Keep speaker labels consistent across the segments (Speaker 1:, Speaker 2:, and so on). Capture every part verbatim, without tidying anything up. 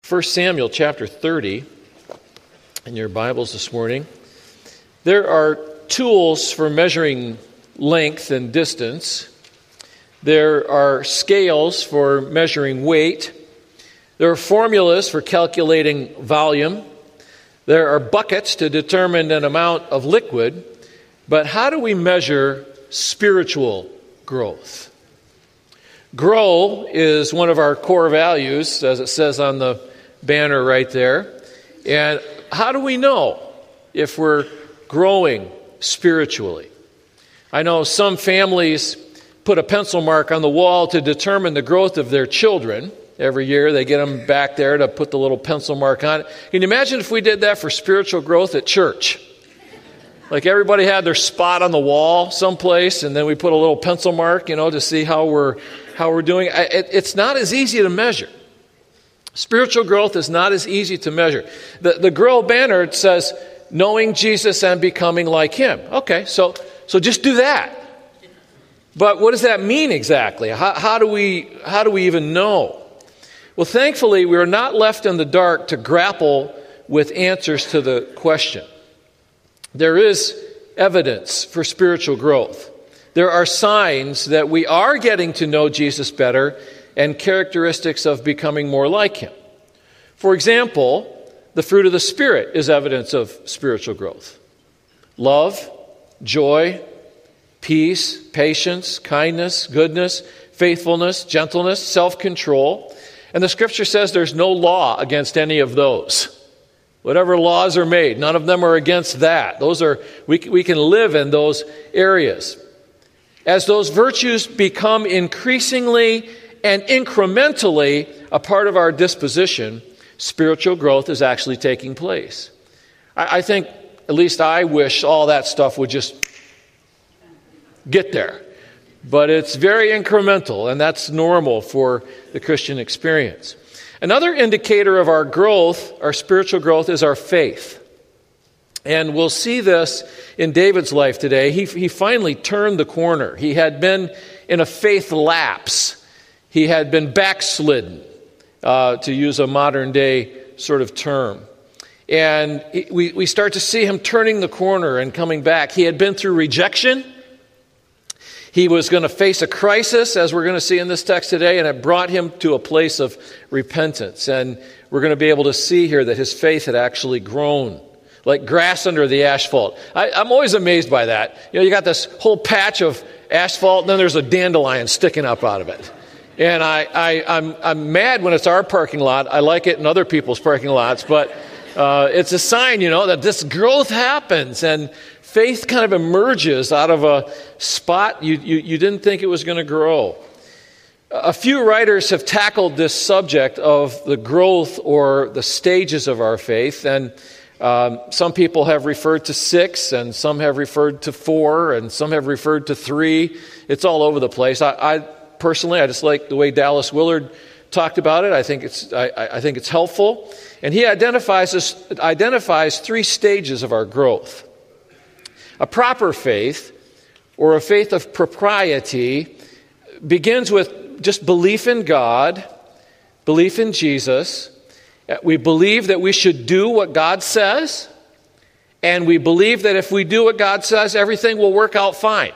Speaker 1: First Samuel chapter thirty in your Bibles this morning. There are tools for measuring length and distance. There are scales for measuring weight. There are formulas for calculating volume. There are buckets to determine an amount of liquid. But how do we measure spiritual growth? Grow is one of our core values, as it says on the banner right there. And how do we know if we're growing spiritually? I know some families put a pencil mark on the wall to determine the growth of their children. Every year they get them back there to put the little pencil mark on it. Can you imagine if we did that for spiritual growth at church? Like everybody had their spot on the wall someplace, and then we put a little pencil mark, you know, to see how we're how we're doing. It, it's not as easy to measure. Spiritual growth is not as easy to measure. The the Grow banner says, knowing Jesus and becoming like Him. Okay, so so just do that. But what does that mean exactly? How, how do we how do we even know? Well, thankfully, we are not left in the dark to grapple with answers to the question. There is evidence for spiritual growth. There are signs that we are getting to know Jesus better and characteristics of becoming more like Him. For example, the fruit of the Spirit is evidence of spiritual growth. Love, joy, peace, patience, kindness, goodness, faithfulness, gentleness, self-control. And the Scripture says there's no law against any of those. Whatever laws are made, none of them are against that. Those are we, we can live in those areas. As those virtues become increasingly and incrementally a part of our disposition, spiritual growth is actually taking place. I, I think, at least I wish all that stuff would just get there. But it's very incremental, and that's normal for the Christian experience. Another indicator of our growth, our spiritual growth, is our faith. And we'll see this in David's life today. He, he finally turned the corner. He had been in a faith lapse. He had been backslidden, uh, to use a modern day sort of term. And we, we start to see him turning the corner and coming back. He had been through rejection. He was going to face a crisis, as we're going to see in this text today, and it brought him to a place of repentance. And we're going to be able to see here that his faith had actually grown, like grass under the asphalt. I, I'm always amazed by that. You know, you got this whole patch of asphalt, and then there's a dandelion sticking up out of it. And I, I, I'm, I'm mad when it's our parking lot. I like it in other people's parking lots, but uh, it's a sign, you know, that this growth happens, and faith kind of emerges out of a spot you, you, you didn't think it was going to grow. A few writers have tackled this subject of the growth or the stages of our faith, and um, some people have referred to six, and some have referred to four, and some have referred to three. It's all over the place. I, I personally, I just like the way Dallas Willard talked about it. I think it's I, I think it's helpful, and he identifies this, identifies three stages of our growth. A proper faith, or a faith of propriety, begins with just belief in God, belief in Jesus. We believe that we should do what God says, and we believe that if we do what God says, everything will work out fine.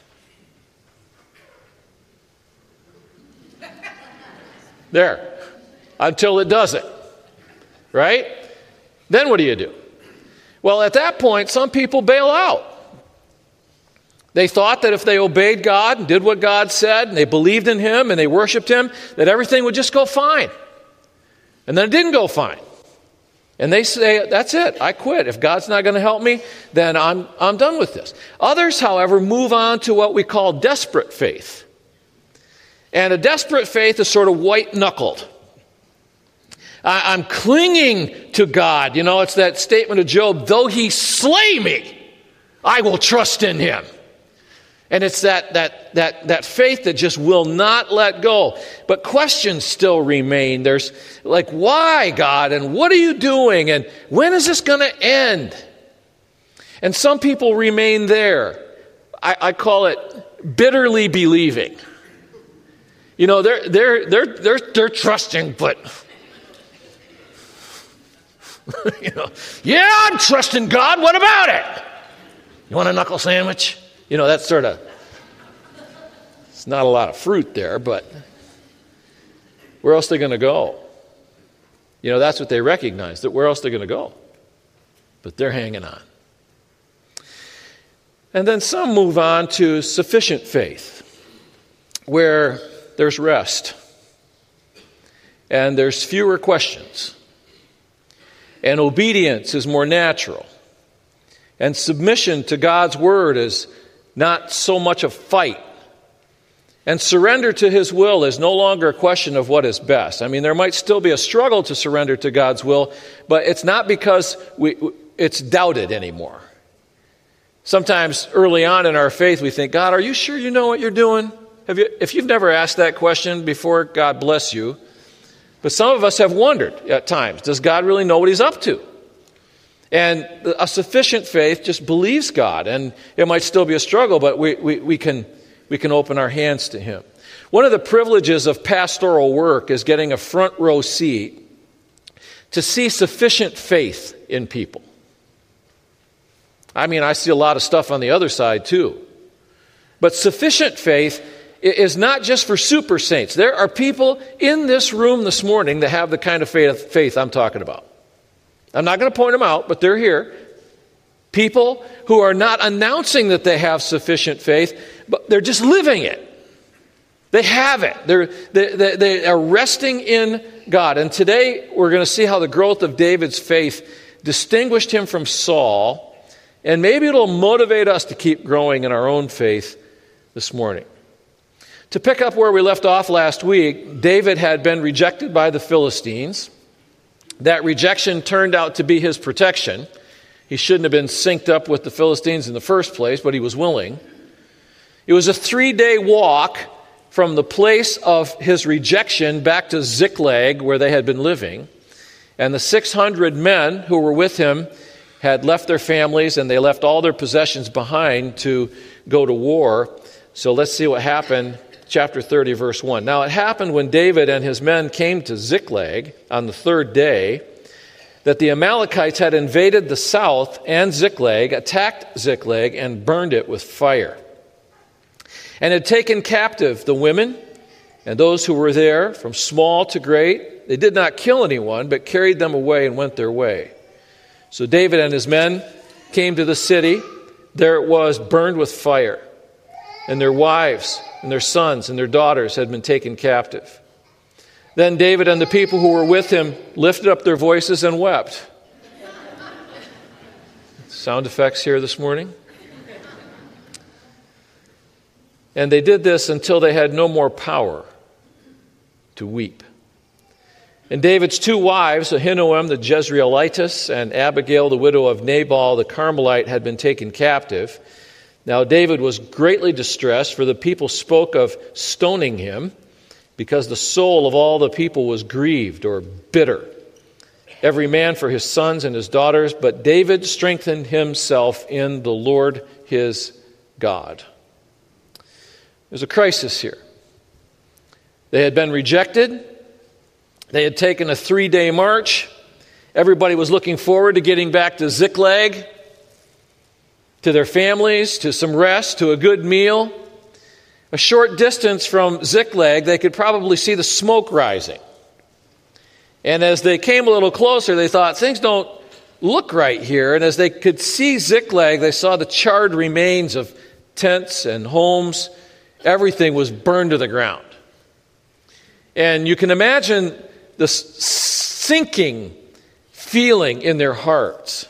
Speaker 1: There. Until it doesn't. Right? Then what do you do? Well, at that point, some people bail out. They thought that if they obeyed God and did what God said, and they believed in Him and they worshiped Him, that everything would just go fine. And then it didn't go fine. And they say, that's it, I quit. If God's not going to help me, then I'm, I'm done with this. Others, however, move on to what we call desperate faith. And a desperate faith is sort of white-knuckled. I, I'm clinging to God. You know, it's that statement of Job, though He slay me, I will trust in Him. And it's that that that that faith that just will not let go. But questions still remain. There's like, why, God? And what are you doing? And when is this going to end? And some people remain there. I, I call it bitterly believing. You know, they're they're they're they're they're trusting, but you know, yeah, I'm trusting God. What about it? You want a knuckle sandwich? You know, that's sort of, it's not a lot of fruit there, but where else are they going to go? You know, that's what they recognize, that where else they're going to go. But they're hanging on. And then some move on to sufficient faith, where there's rest, and there's fewer questions, and obedience is more natural, and submission to God's word is not so much a fight, and surrender to his will is no longer a question of what is best. I mean, there might still be a struggle to surrender to God's will, but it's not because we, it's doubted anymore. Sometimes early on in our faith, we think, God, are you sure you know what you're doing? Have you, if you've never asked that question before, God bless you. But some of us have wondered at times, does God really know what he's up to? And a sufficient faith just believes God. And it might still be a struggle, but we, we, we can, we can open our hands to him. One of the privileges of pastoral work is getting a front row seat to see sufficient faith in people. I mean, I see a lot of stuff on the other side too. But sufficient faith is not just for super saints. There are people in this room this morning that have the kind of faith, faith I'm talking about. I'm not going to point them out, but they're here. People who are not announcing that they have sufficient faith, but they're just living it. They have it. They're, they, they, they are resting in God. And today we're going to see how the growth of David's faith distinguished him from Saul. And maybe it'll motivate us to keep growing in our own faith this morning. To pick up where we left off last week, David had been rejected by the Philistines. That rejection turned out to be his protection. He shouldn't have been synced up with the Philistines in the first place, but he was willing. It was a three-day walk from the place of his rejection back to Ziklag, where they had been living. And the six hundred men who were with him had left their families, and they left all their possessions behind to go to war. So let's see what happened. Chapter thirty, verse one. Now it happened when David and his men came to Ziklag on the third day that the Amalekites had invaded the south and Ziklag, attacked Ziklag, and burned it with fire, and had taken captive the women and those who were there, from small to great. They did not kill anyone, but carried them away and went their way. So David and his men came to the city. There it was, burned with fire. And their wives and their sons and their daughters had been taken captive. Then David and the people who were with him lifted up their voices and wept. Sound effects here this morning. And they did this until they had no more power to weep. And David's two wives, Ahinoam the Jezreelitess and Abigail the widow of Nabal the Carmelite, had been taken captive. Now David was greatly distressed, for the people spoke of stoning him, because the soul of all the people was grieved or bitter, every man for his sons and his daughters. But David strengthened himself in the Lord his God. There's a crisis here. They had been rejected. They had taken a three-day march. Everybody was looking forward to getting back to Ziklag, to their families, to some rest, to a good meal. A short distance from Ziklag, they could probably see the smoke rising. And as they came a little closer, they thought, things don't look right here. And as they could see Ziklag, they saw the charred remains of tents and homes. Everything was burned to the ground. And you can imagine the sinking feeling in their hearts.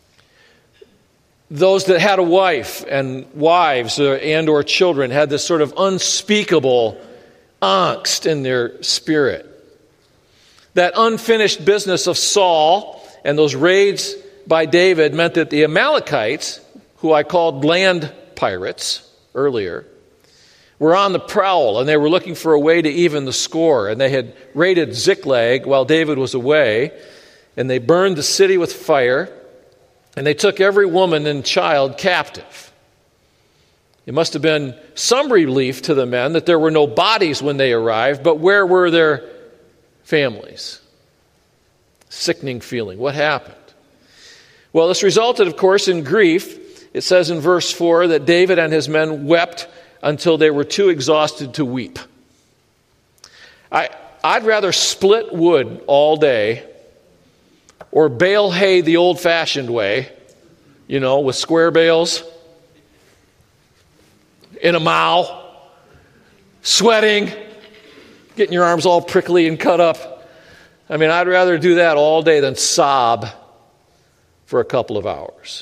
Speaker 1: Those that had a wife and wives and or children had this sort of unspeakable angst in their spirit. That unfinished business of Saul and those raids by David meant that the Amalekites, who I called land pirates earlier, were on the prowl, and they were looking for a way to even the score. And they had raided Ziklag while David was away, and they burned the city with fire, and they took every woman and child captive. It must have been some relief to the men that there were no bodies when they arrived, but where were their families? sickening feeling. What happened? Well, this resulted, of course, in grief. It says in verse four that David and his men wept until they were too exhausted to weep. I, I'd rather split wood all day or bale hay the old-fashioned way, you know, with square bales, in a mow, sweating, getting your arms all prickly and cut up. I mean, I'd rather do that all day than sob for a couple of hours.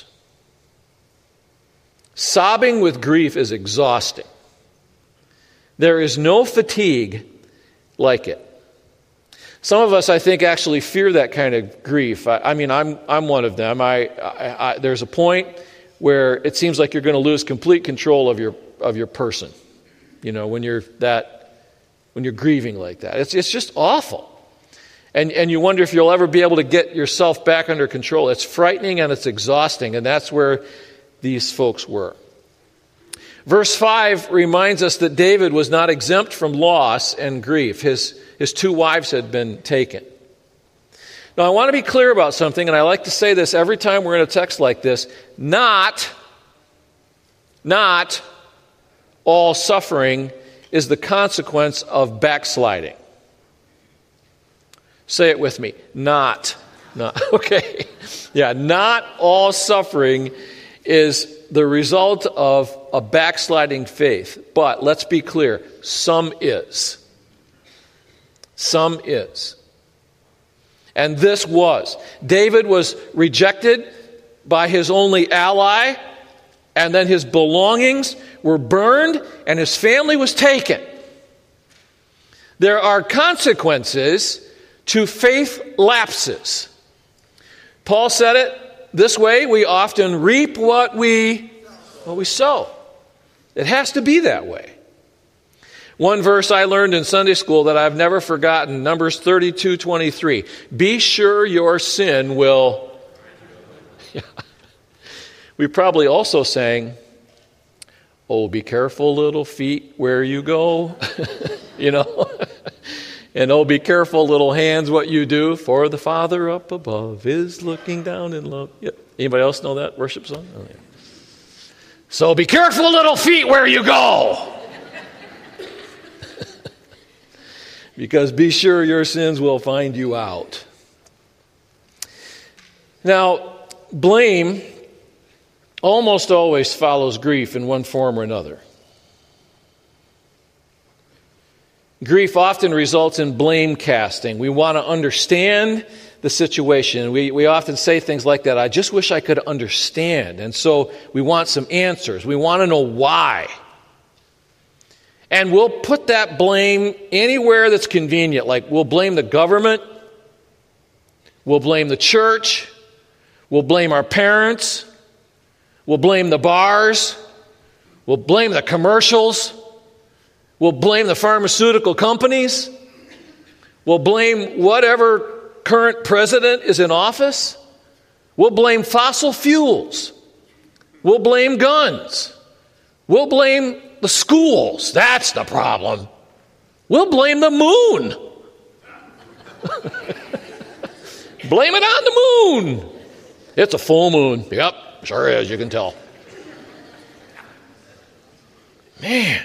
Speaker 1: Sobbing with grief is exhausting. There is no fatigue like it. Some of us, I think, actually fear that kind of grief. I, I mean, I'm I'm one of them. I, I, I there's a point where it seems like you're going to lose complete control of your of your person. You know, when you're that when you're grieving like that, it's it's just awful. And and you wonder if you'll ever be able to get yourself back under control. It's frightening and it's exhausting, and that's where these folks were. Verse five reminds us that David was not exempt from loss and grief. His, his two wives had been taken. Now, I want to be clear about something, and I like to say this every time we're in a text like this. Not, not all suffering is the consequence of backsliding. Say it with me. Not. Not. Okay. Yeah, not all suffering is the result of a backsliding faith. But let's be clear, some is. Some is. And this was. David was rejected by his only ally, and then his belongings were burned, and his family was taken. There are consequences to faith lapses. Paul said it this way: we often reap what we, what we sow. It has to be that way. One verse I learned in Sunday school that I've never forgotten, Numbers thirty-two twenty-three. Be sure your sin will... Yeah. We probably also sang, oh, be careful, little feet, where you go. You know? And oh, be careful, little hands, what you do, for the Father up above is looking down in love. Yep. Anybody else know that worship song? Oh, yeah. So be careful, little feet, where you go. Because be sure your sins will find you out. Now, blame almost always follows grief in one form or another. Grief often results in blame casting. We want to understand the situation. We, we often say things like that. I just wish I could understand. And so we want some answers. We want to know why. And we'll put that blame anywhere that's convenient. Like we'll blame the government. We'll blame the church. We'll blame our parents. We'll blame the bars. We'll blame the commercials. We'll blame the pharmaceutical companies. We'll blame whatever current president is in office. We'll blame fossil fuels. We'll blame guns. We'll blame the schools. That's the problem. We'll blame the moon. Blame it on the moon. It's a full moon. Yep, sure is, you can tell. Man.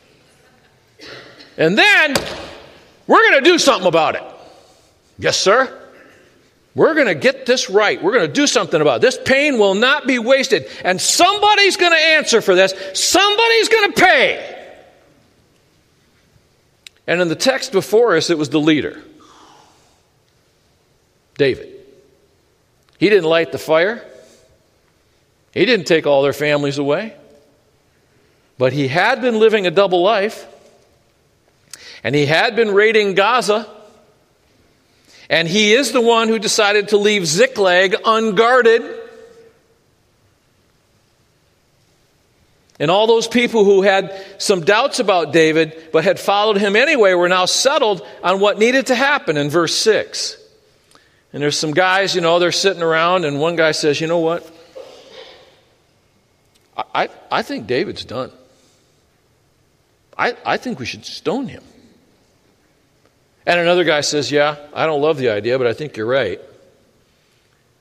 Speaker 1: And then, we're going to do something about it. Yes, sir. We're going to get this right. We're going to do something about it. This pain will not be wasted. And somebody's going to answer for this. Somebody's going to pay. And in the text before us, it was the leader, David. He didn't light the fire. He didn't take all their families away. But he had been living a double life. And he had been raiding Gaza. And he is the one who decided to leave Ziklag unguarded. And all those people who had some doubts about David but had followed him anyway were now settled on what needed to happen in verse six. And there's some guys, you know, they're sitting around, and one guy says, you know what? I, I think David's done. I, I think we should stone him. And another guy says, yeah, I don't love the idea, but I think you're right.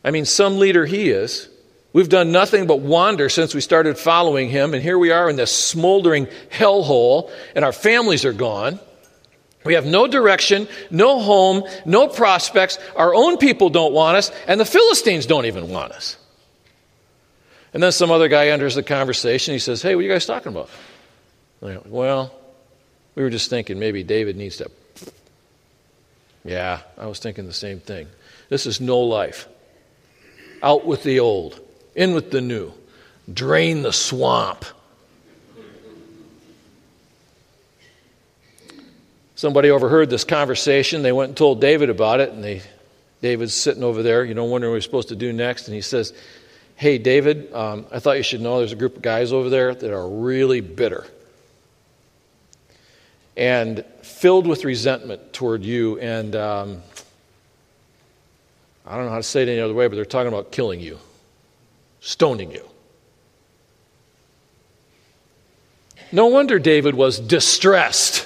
Speaker 1: I mean, some leader he is. We've done nothing but wander since we started following him, and here we are in this smoldering hellhole, and our families are gone. We have no direction, no home, no prospects. Our own people don't want us, and the Philistines don't even want us. And then some other guy enters the conversation. He says, hey, what are you guys talking about? I'm like, well, we were just thinking maybe David needs to... Yeah, I was thinking the same thing. This is no life. Out with the old. In with the new. Drain the swamp. Somebody overheard this conversation. They went and told David about it, and they, David's sitting over there, you know, wondering what he's supposed to do next. And he says, hey, David, um, I thought you should know there's a group of guys over there that are really bitter and filled with resentment toward you. And um, I don't know how to say it any other way, but they're talking about killing you. Stoning you. No wonder David was distressed.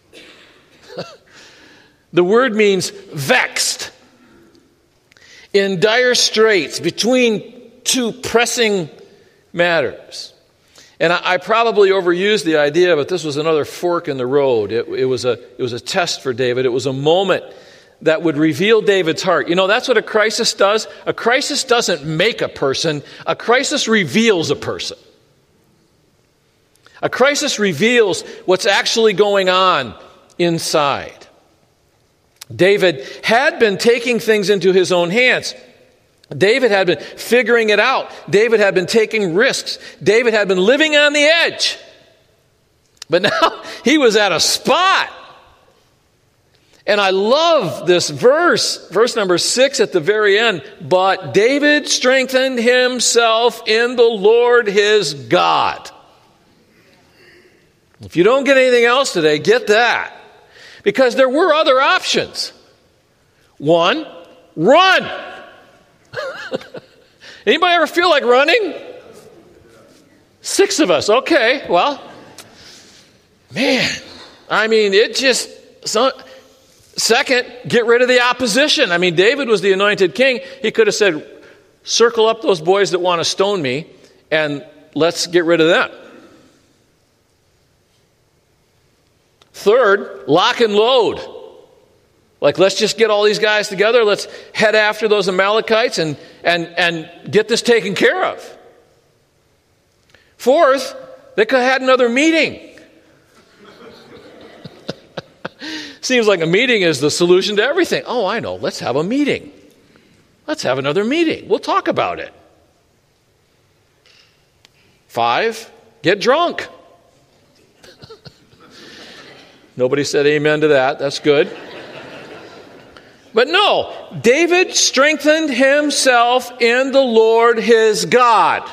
Speaker 1: The word means vexed. In dire straits between two pressing matters. And I, I probably overused the idea, but this was another fork in the road. It, it was a, it was a test for David. It was a moment that would reveal David's heart. You know, that's what a crisis does. A crisis doesn't make a person. A crisis reveals a person. A crisis reveals what's actually going on inside. David had been taking things into his own hands. David had been figuring it out. David had been taking risks. David had been living on the edge. But now he was at a spot. And I love this verse, verse number six at the very end. But David strengthened himself in the Lord his God. If you don't get anything else today, get that. Because there were other options. One, run. Anybody ever feel like running? Six of us. Okay, well, man, I mean, it just... So, second, get rid of the opposition. I mean, David was the anointed king. He could have said, circle up those boys that want to stone me, and let's get rid of them. Third, lock and load. Like, let's just get all these guys together. Let's head after those Amalekites and, and, and get this taken care of. Fourth, they could have had another meeting. Seems like a meeting is the solution to everything. Oh, I know. Let's have a meeting. Let's have another meeting. We'll talk about it. Five, get drunk. Nobody said amen to that. That's good. But no, David strengthened himself in the Lord his God.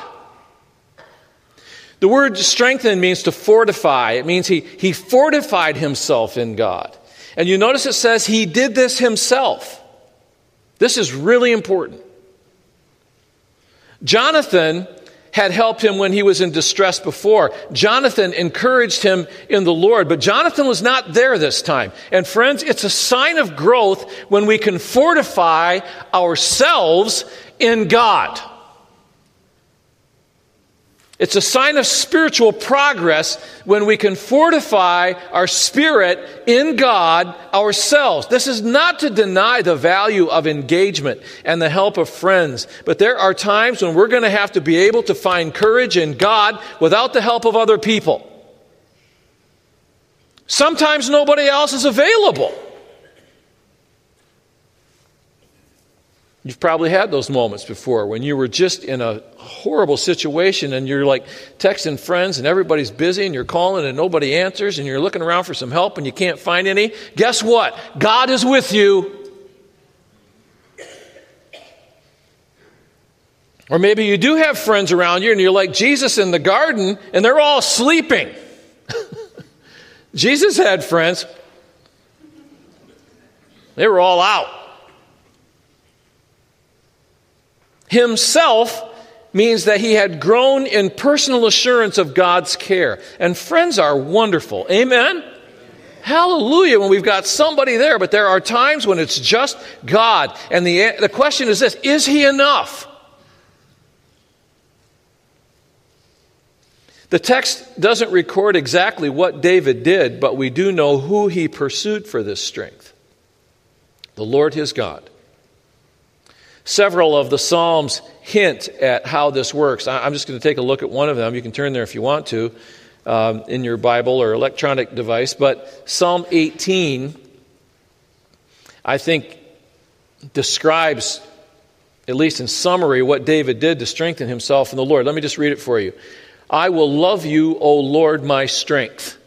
Speaker 1: The word strengthen means to fortify. It means he, he fortified himself in God. And you notice it says he did this himself. This is really important. Jonathan had helped him when he was in distress before. Jonathan encouraged him in the Lord, but Jonathan was not there this time. And friends, it's a sign of growth when we can fortify ourselves in God. It's a sign of spiritual progress when we can fortify our spirit in God ourselves. This is not to deny the value of engagement and the help of friends, but there are times when we're going to have to be able to find courage in God without the help of other people. Sometimes nobody else is available. You've probably had those moments before when you were just in a horrible situation and you're like texting friends and everybody's busy and you're calling and nobody answers and you're looking around for some help and you can't find any. Guess what? God is with you. Or maybe you do have friends around you and you're like Jesus in the garden and they're all sleeping. Jesus had friends. They were all out. Himself means that he had grown in personal assurance of God's care. And friends are wonderful. Amen? hallelujah when we've got somebody there, but there are times when it's just God. And the, the question is this, is he enough? The text doesn't record exactly what David did, but we do know who he pursued for this strength. The Lord his God. Several of the Psalms hint at how this works. I'm just going to take a look at one of them. You can turn there if you want to um, in your Bible or electronic device. But Psalm eighteen, I think, describes, at least in summary, what David did to strengthen himself in the Lord. Let me just read it for you. I will love you, O Lord, my strength.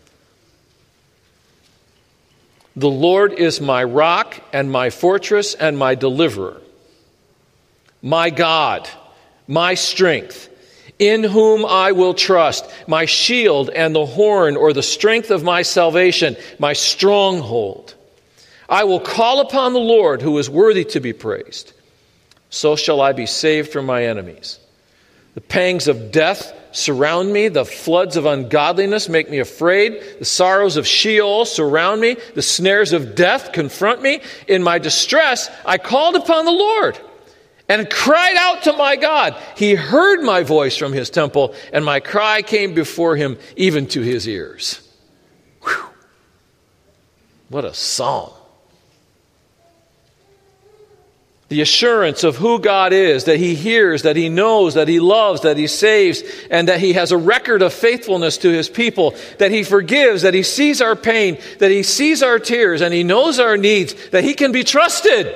Speaker 1: The Lord is my rock and my fortress and my deliverer. My God, my strength, in whom I will trust, my shield and the horn or the strength of my salvation, my stronghold. I will call upon the Lord who is worthy to be praised. So shall I be saved from my enemies. The pangs of death surround me. The floods of ungodliness make me afraid. The sorrows of Sheol surround me. The snares of death confront me. In my distress, I called upon the Lord and cried out to my God. He heard my voice from his temple, and my cry came before him even to his ears. Whew. What a psalm. The assurance of who God is, that he hears, that he knows, that he loves, that he saves, and that he has a record of faithfulness to his people, that he forgives, that he sees our pain, that he sees our tears, and he knows our needs, that he can be trusted.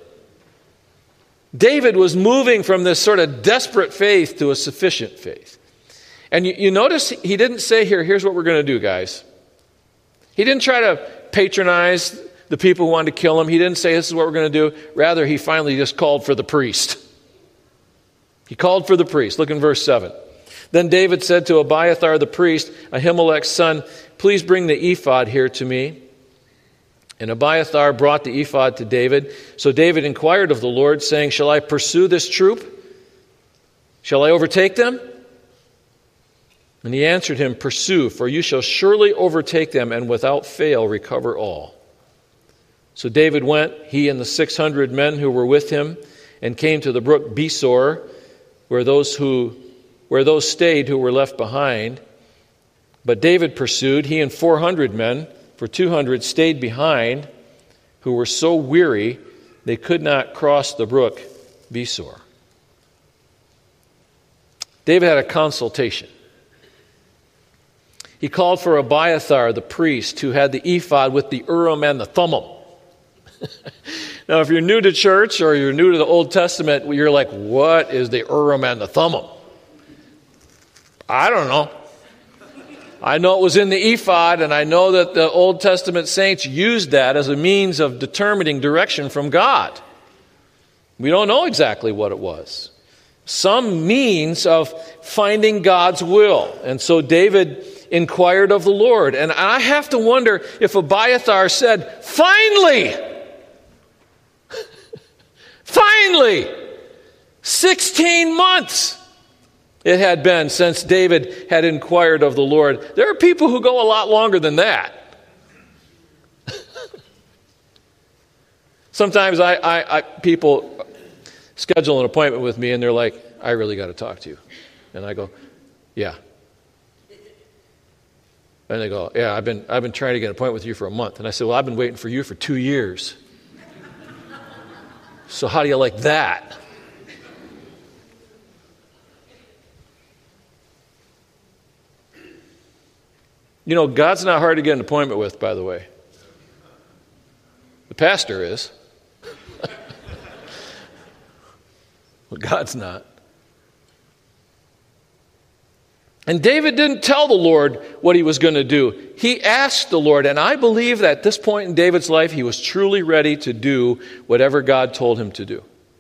Speaker 1: David was moving from this sort of desperate faith to a sufficient faith. And you, you notice he didn't say here, here's what we're going to do, guys. He didn't try to patronize the people who wanted to kill him. He didn't say, this is what we're going to do. Rather, he finally just called for the priest. He called for the priest. Look in verse seven. Then David said to Abiathar the priest, Ahimelech's son, please bring the ephod here to me. And Abiathar brought the ephod to David. So David inquired of the Lord, saying, shall I pursue this troop? Shall I overtake them? And he answered him, pursue, for you shall surely overtake them, and without fail recover all. So David went, he and the six hundred men who were with him, and came to the brook Besor, where those who where those stayed who were left behind. But David pursued, he and four hundred men, for two hundred stayed behind, who were so weary they could not cross the brook Besor. David had a consultation. He called for Abiathar, the priest, who had the ephod with the Urim and the Thummim. Now, if you're new to church or you're new to the Old Testament, you're like, what is the Urim and the Thummim? I don't know. I know it was in the ephod, and I know that the Old Testament saints used that as a means of determining direction from God. We don't know exactly what it was. Some means of finding God's will. And so David inquired of the Lord. And I have to wonder if Abiathar said, finally! Finally! sixteen months it had been since David had inquired of the Lord. There are people who go a lot longer than that. Sometimes I, I, I people schedule an appointment with me and they're like, I really got to talk to you. And I go, yeah. And they go, yeah, I've been I've been trying to get an appointment with you for a month. And I said, well, I've been waiting for you for two years. So how do you like that? You know, God's not hard to get an appointment with, by the way. The pastor is. But God's not. And David didn't tell the Lord what he was going to do. He asked the Lord, and I believe that at this point in David's life, he was truly ready to do whatever God told him to do.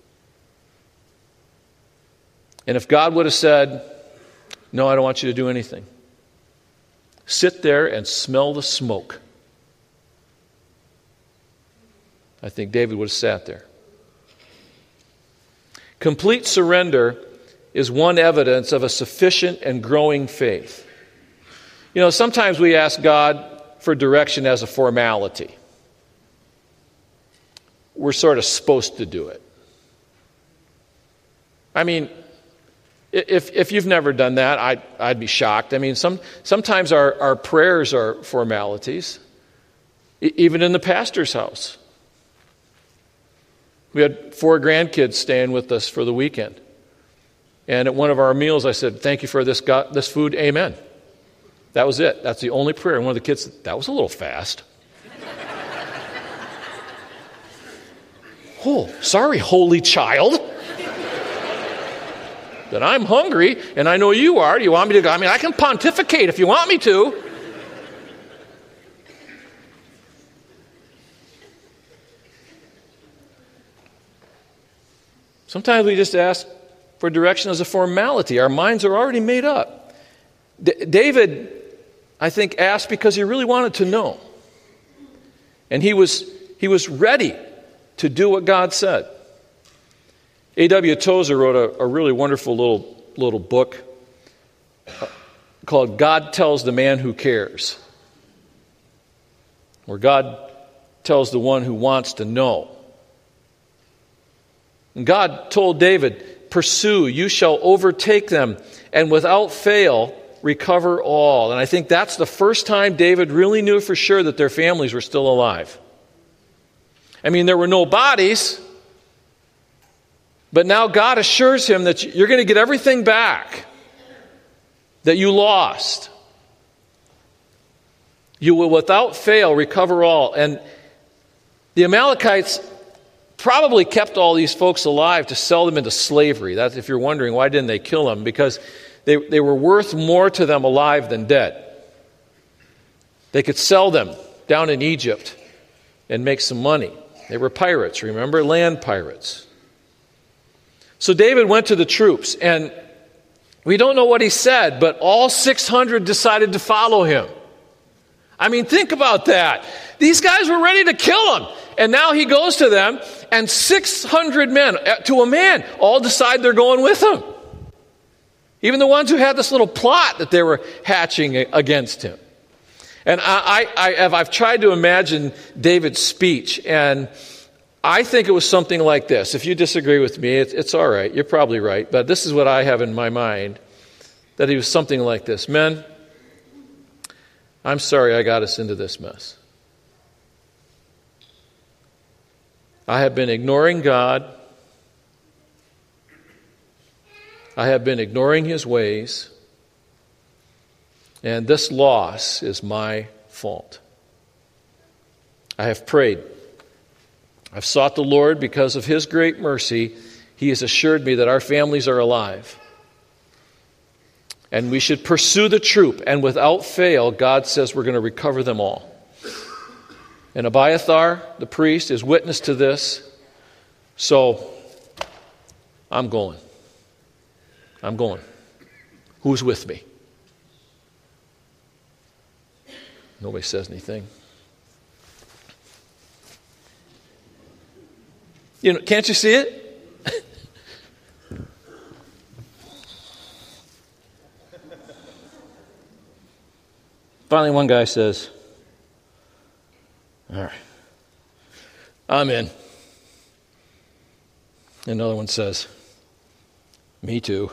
Speaker 1: And if God would have said, no, I don't want you to do anything. Sit there and smell the smoke. I think David would have sat there. Complete surrender is one evidence of a sufficient and growing faith. You know, sometimes we ask God for direction as a formality. We're sort of supposed to do it. I mean, if if you've never done that, I'd, I'd be shocked. I mean, some sometimes our, our prayers are formalities, e- even in the pastor's house. We had four grandkids staying with us for the weekend. And at one of our meals, I said, thank you for this God, this food, amen. That was it. That's the only prayer. And one of the kids said, that was a little fast. Oh, sorry, holy child. That I'm hungry, and I know you are. Do you want me to go? I mean, I can pontificate if you want me to. Sometimes we just ask for direction as a formality. Our minds are already made up. D- David, I think, asked because he really wanted to know. And he was, he was ready to do what God said. A W Tozer wrote a, a really wonderful little, little book called God Tells the Man Who Cares, where God tells the one who wants to know. And God told David, pursue, you shall overtake them, and without fail recover all. And I think that's the first time David really knew for sure that their families were still alive. I mean, there were no bodies, but now God assures him that you're going to get everything back that you lost. You will without fail recover all. And the Amalekites probably kept all these folks alive to sell them into slavery. That's if you're wondering, why didn't they kill them? Because they, they were worth more to them alive than dead. They could sell them down in Egypt and make some money. They were pirates, remember? Land pirates. So David went to the troops, and we don't know what he said, but all six hundred decided to follow him. I mean, think about that. These guys were ready to kill him. And now he goes to them, and six hundred men, to a man, all decide they're going with him. Even the ones who had this little plot that they were hatching against him. And I, I, I have, I've tried to imagine David's speech, and I think it was something like this. If you disagree with me, it's, it's all right. You're probably right. But this is what I have in my mind, that he was something like this. Men, I'm sorry I got us into this mess. I have been ignoring God. I have been ignoring his ways. And this loss is my fault. I have prayed. I've sought the Lord because of his great mercy. He has assured me that our families are alive. And we should pursue the troop. And without fail, God says we're going to recover them all. And Abiathar, the priest, is witness to this. So, I'm going. I'm going. Who's with me? Nobody says anything. You know, can't you see it? Finally, one guy says, all right, I'm in. Another one says, me too.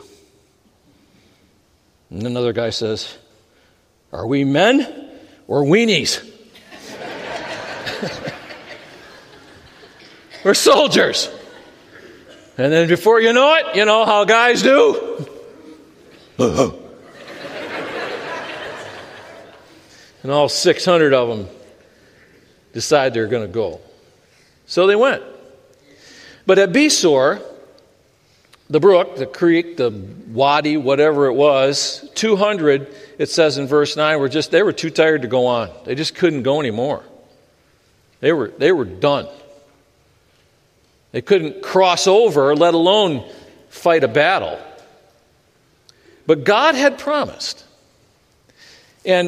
Speaker 1: And another guy says, are we men or weenies? We're soldiers. And then before you know it, you know how guys do. And all six hundred of them decide they're going to go. So they went. But at Besor, the brook, the creek, the wadi, whatever it was, two hundred, it says in verse nine, were just, they were too tired to go on. They just couldn't go anymore. They were, they were done. They couldn't cross over, let alone fight a battle. But God had promised. And,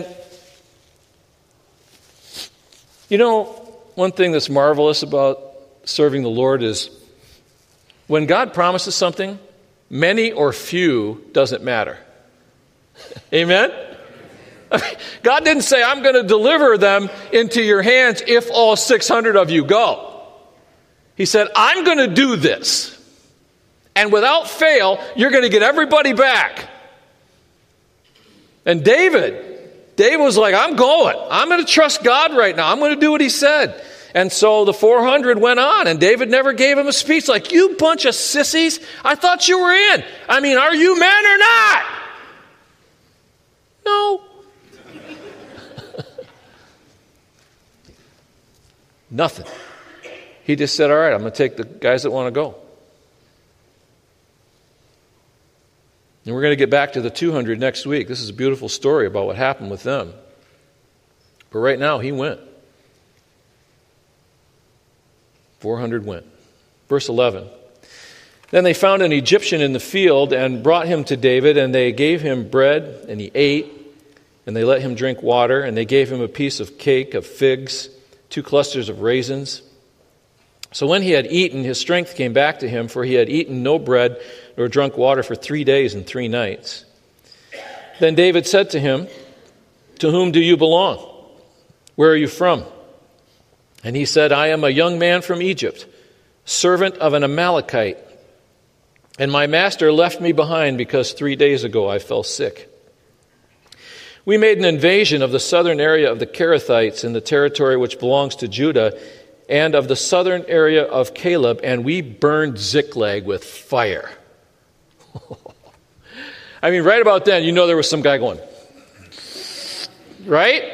Speaker 1: you know, one thing that's marvelous about serving the Lord is when God promises something, many or few doesn't matter. Amen? God didn't say, I'm going to deliver them into your hands if all six hundred of you go. He said, I'm going to do this. And without fail, you're going to get everybody back. And David, David was like, I'm going. I'm going to trust God right now. I'm going to do what he said. And so the four hundred went on, and David never gave him a speech like, you bunch of sissies, I thought you were in. I mean, are you men or not? No. Nothing. He just said, all right, I'm going to take the guys that want to go. And we're going to get back to the two hundred next week. This is a beautiful story about what happened with them. But right now, he went. four hundred went. Verse eleven. Then they found an Egyptian in the field and brought him to David, and they gave him bread, and he ate, and they let him drink water, and they gave him a piece of cake of figs, two clusters of raisins. So when he had eaten, his strength came back to him, for he had eaten no bread nor drunk water for three days and three nights. Then David said to him, to whom do you belong? Where are you from? And he said, I am a young man from Egypt, servant of an Amalekite. And my master left me behind because three days ago I fell sick. We made an invasion of the southern area of the Kerethites in the territory which belongs to Judah, and of the southern area of Caleb, and we burned Ziklag with fire. I mean, right about then, you know there was some guy going, right?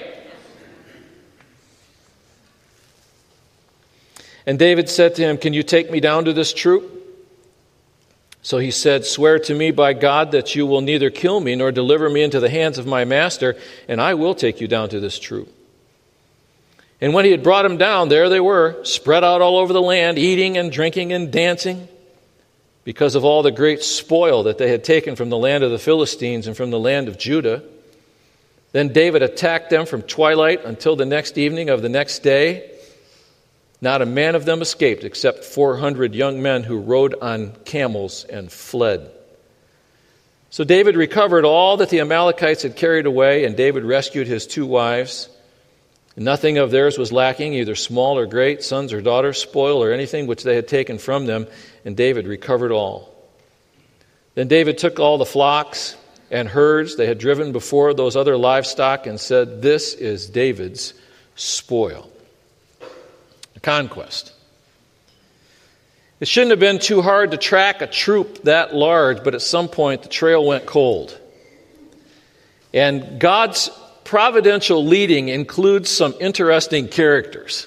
Speaker 1: And David said to him, can you take me down to this troop? So he said, swear to me by God that you will neither kill me nor deliver me into the hands of my master, and I will take you down to this troop. And when he had brought him down, there they were, spread out all over the land, eating and drinking and dancing, because of all the great spoil that they had taken from the land of the Philistines and from the land of Judah. Then David attacked them from twilight until the next evening of the next day. Not a man of them escaped, except four hundred young men who rode on camels and fled. So David recovered all that the Amalekites had carried away, and David rescued his two wives. Nothing of theirs was lacking, either small or great, sons or daughters, spoil or anything which they had taken from them, and David recovered all. Then David took all the flocks and herds they had driven before those other livestock and said, this is David's spoil. A conquest. It shouldn't have been too hard to track a troop that large, but at some point the trail went cold. And God's providential leading includes some interesting characters.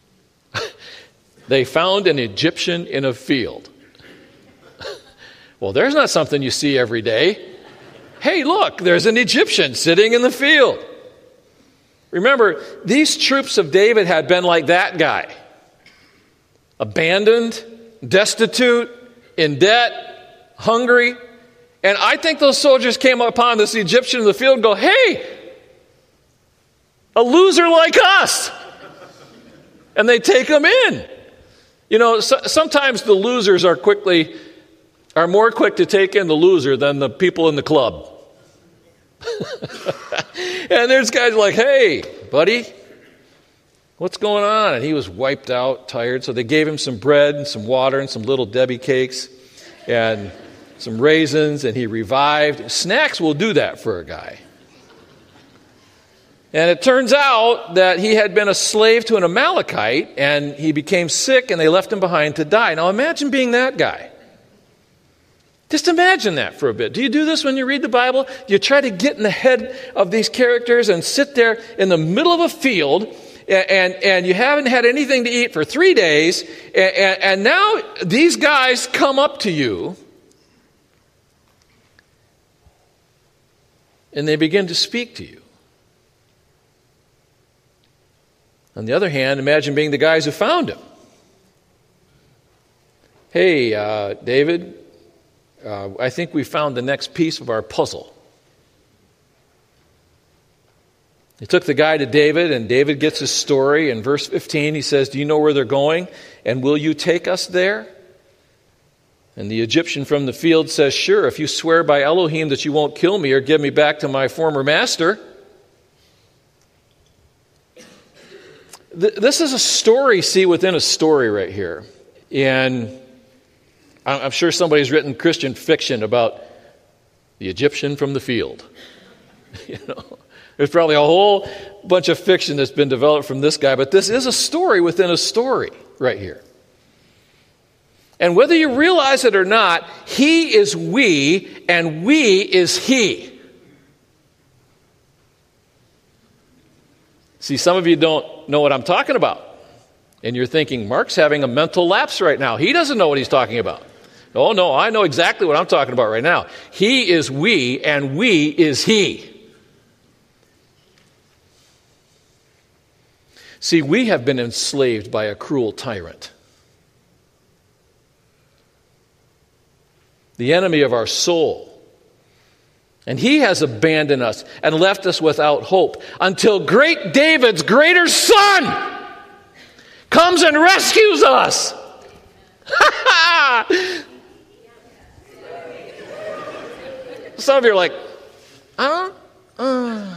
Speaker 1: They found an Egyptian in a field. Well, there's not something you see every day. Hey, look, there's an Egyptian sitting in the field. Remember, these troops of David had been like that guy. Abandoned, destitute, in debt, hungry. And I think those soldiers came upon this Egyptian in the field and go, hey, a loser like us. And they take him in. You know, so, sometimes the losers are quickly, are more quick to take in the loser than the people in the club. And there's guys like, hey, buddy, what's going on? And he was wiped out, tired. So they gave him some bread and some water and some little Debbie cakes and some raisins, and he revived. Snacks will do that for a guy. And it turns out that he had been a slave to an Amalekite, and he became sick, and they left him behind to die. Now imagine being that guy. Just imagine that for a bit. Do you do this when you read the Bible? You try to get in the head of these characters and sit there in the middle of a field, and, and, and you haven't had anything to eat for three days, and, and, and now these guys come up to you, and they begin to speak to you. On the other hand, imagine being the guys who found him. Hey, uh, David, uh, I think we found the next piece of our puzzle. He took the guy to David, and David gets his story. In verse fifteen, he says, do you know where they're going? And will you take us there? And the Egyptian from the field says, sure, if you swear by Elohim that you won't kill me or give me back to my former master. th- this is a story, see, within a story right here. And I'm, I'm sure somebody's written Christian fiction about the Egyptian from the field. You know, there's probably a whole bunch of fiction that's been developed from this guy, but this is a story within a story right here. And whether you realize it or not, he is we, and we is he. See, some of you don't know what I'm talking about. And you're thinking, Mark's having a mental lapse right now. He doesn't know what he's talking about. Oh, no, I know exactly what I'm talking about right now. He is we, and we is he. See, we have been enslaved by a cruel tyrant. The enemy of our soul. And he has abandoned us and left us without hope until great David's greater son comes and rescues us. Some of you are like, uh, uh.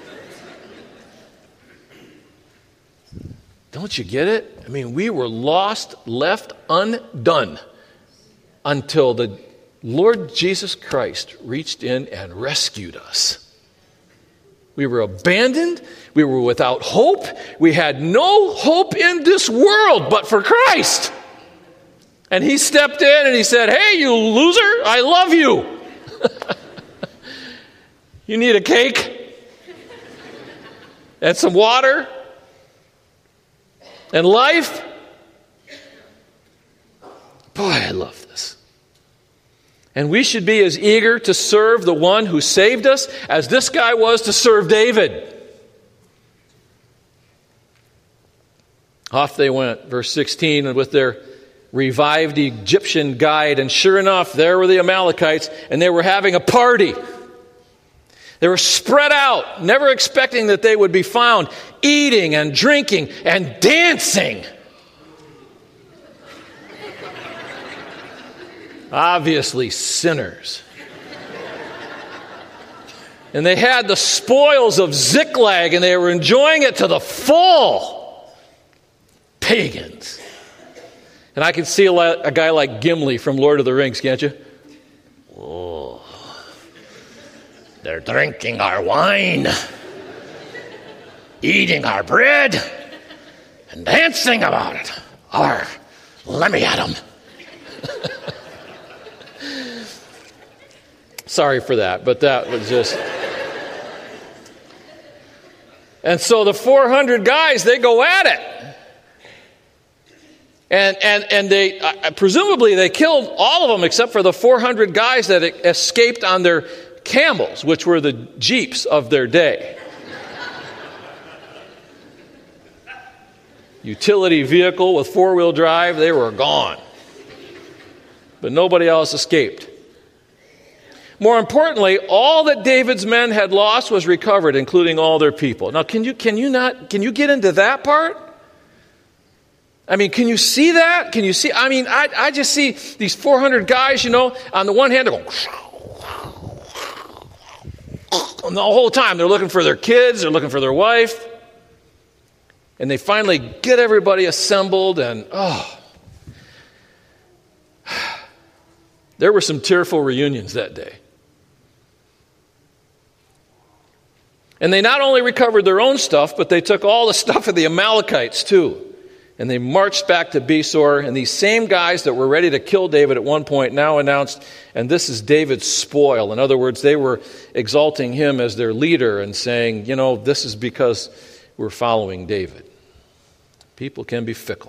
Speaker 1: Don't you get it? I mean, we were lost, left undone until the Lord Jesus Christ reached in and rescued us. We were abandoned. We were without hope. We had no hope in this world but for Christ. And he stepped in and he said, hey, you loser, I love you. You need a cake and some water and life? Boy, I love this. And we should be as eager to serve the one who saved us as this guy was to serve David. Off they went, verse sixteen, and with their revived Egyptian guide, and sure enough, there were the Amalekites, and they were having a party. They were spread out, never expecting that they would be found, eating and drinking and dancing. Obviously sinners. And they had the spoils of Ziklag, and they were enjoying it to the full. Pagans. And I can see a, a guy like Gimli from Lord of the Rings, can't you? Oh, they're drinking our wine, eating our bread, and dancing about it. Or, let me at them. Sorry for that, but that was just... And so the four hundred guys, they go at it. And and and they uh, presumably they killed all of them except for the four hundred guys that escaped on their camels, which were the jeeps of their day. Utility vehicle with four-wheel drive, they were gone. But nobody else escaped. More importantly, all that David's men had lost was recovered, including all their people. Now, can you can you not can you get into that part? I mean, can you see that? Can you see? I mean, I I just see these four hundred guys, you know, on the one hand, they're going, and the whole time they're looking for their kids, they're looking for their wife, and they finally get everybody assembled, and oh, there were some tearful reunions that day. And they not only recovered their own stuff, but they took all the stuff of the Amalekites too. And they marched back to Besor, and these same guys that were ready to kill David at one point now announced, and this is David's spoil. In other words, they were exalting him as their leader and saying, you know, this is because we're following David. People can be fickle.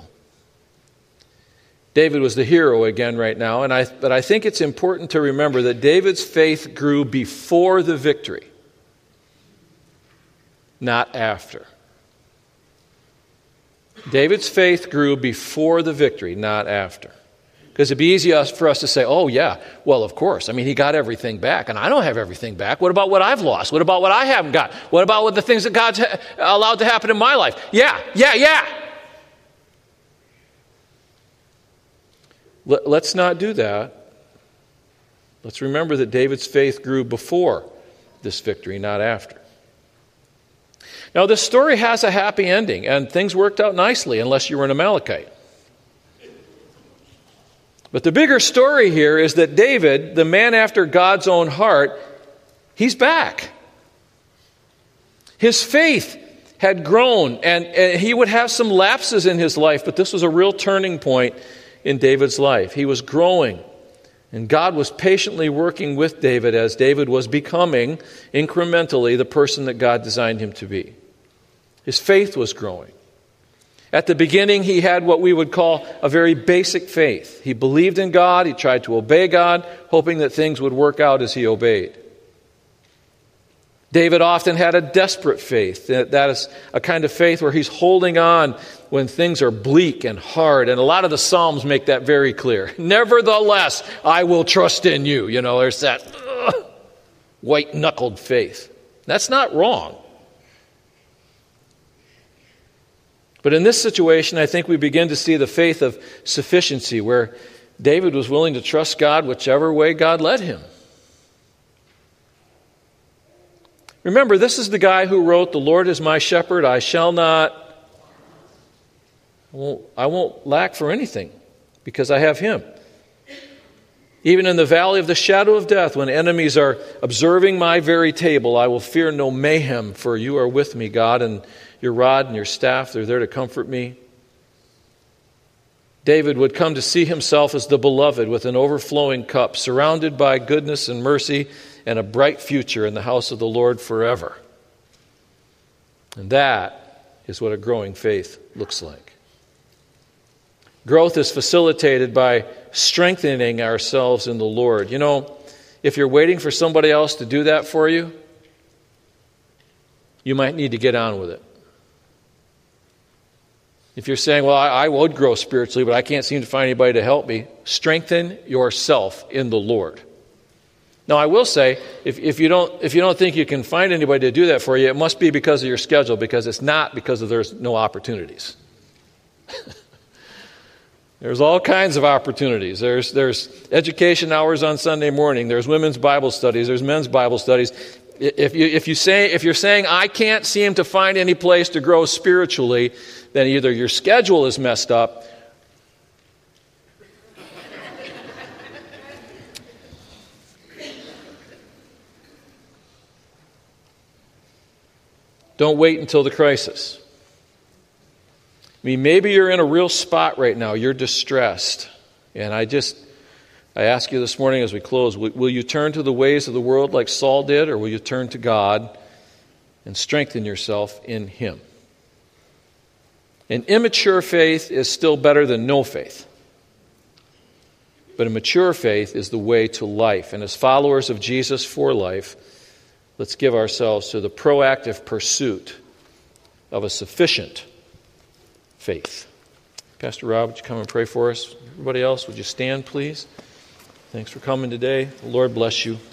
Speaker 1: David was the hero again right now, and I, but I think it's important to remember that David's faith grew before the victory, not after. David's faith grew before the victory, not after. Because it'd be easy for us to say, oh yeah, well of course. I mean, he got everything back, and I don't have everything back. What about what I've lost? What about what I haven't got? What about what the things that God's allowed to happen in my life? Yeah, yeah, yeah. Let's not do that. Let's remember that David's faith grew before this victory, not after. Now, this story has a happy ending, and things worked out nicely, unless you were an Amalekite. But the bigger story here is that David, the man after God's own heart, he's back. His faith had grown, and, and he would have some lapses in his life, but this was a real turning point in David's life. He was growing, and God was patiently working with David as David was becoming incrementally the person that God designed him to be. His faith was growing. At the beginning, he had what we would call a very basic faith. He believed in God, he tried to obey God, hoping that things would work out as he obeyed. David often had a desperate faith. That is a kind of faith where he's holding on when things are bleak and hard. And a lot of the Psalms make that very clear. Nevertheless, I will trust in you. You know, there's that uh, white-knuckled faith. That's not wrong. But in this situation, I think we begin to see the faith of sufficiency, where David was willing to trust God whichever way God led him. Remember, this is the guy who wrote, "The Lord is my shepherd, I shall not, I won't, I won't lack for anything, because I have him. Even in the valley of the shadow of death, when enemies are observing my very table, I will fear no mayhem, for you are with me, God, and your rod and your staff, they're there to comfort me." David would come to see himself as the beloved with an overflowing cup, surrounded by goodness and mercy and a bright future in the house of the Lord forever. And that is what a growing faith looks like. Growth is facilitated by strengthening ourselves in the Lord. You know, if you're waiting for somebody else to do that for you, you might need to get on with it. If you're saying, well, I, I would grow spiritually, but I can't seem to find anybody to help me, strengthen yourself in the Lord. Now, I will say, if, if you don't if you don't think you can find anybody to do that for you, it must be because of your schedule, because it's not because of there's no opportunities. There's all kinds of opportunities. There's there's education hours on Sunday morning. There's women's Bible studies. There's men's Bible studies. If you if you say if you're saying I can't seem to find any place to grow spiritually, then either your schedule is messed up, don't wait until the crisis. I mean, maybe you're in a real spot right now. You're distressed. And I just, I ask you this morning as we close, will, will you turn to the ways of the world like Saul did, or will you turn to God and strengthen yourself in Him? An immature faith is still better than no faith. But a mature faith is the way to life. And as followers of Jesus for life, let's give ourselves to the proactive pursuit of a sufficient faith. Pastor Rob, would you come and pray for us? Everybody else, would you stand, please? Thanks for coming today. The Lord bless you.